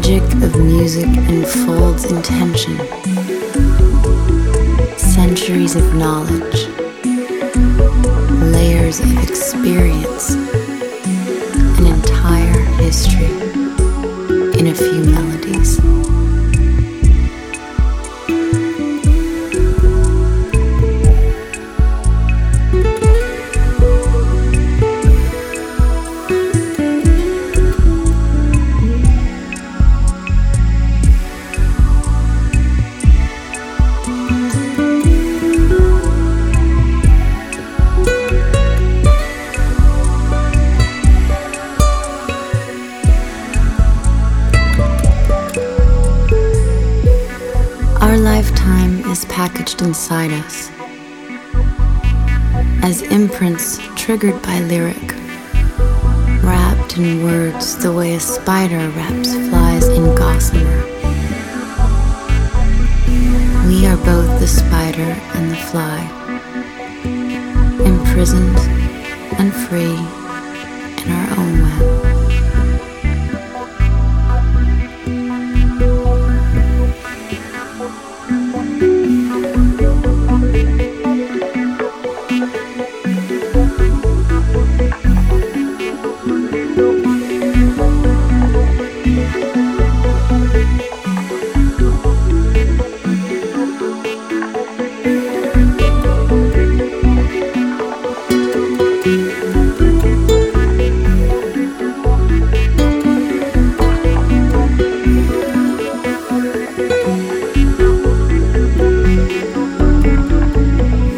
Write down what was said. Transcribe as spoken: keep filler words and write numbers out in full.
magic of music enfolds intention, centuries of knowledge, layers of experience, an entire history in a few melodies. Our lifetime is packaged inside us as imprints triggered by lyric, wrapped in words the way a spider wraps flies in gossamer. We are both the spider and the fly, imprisoned and free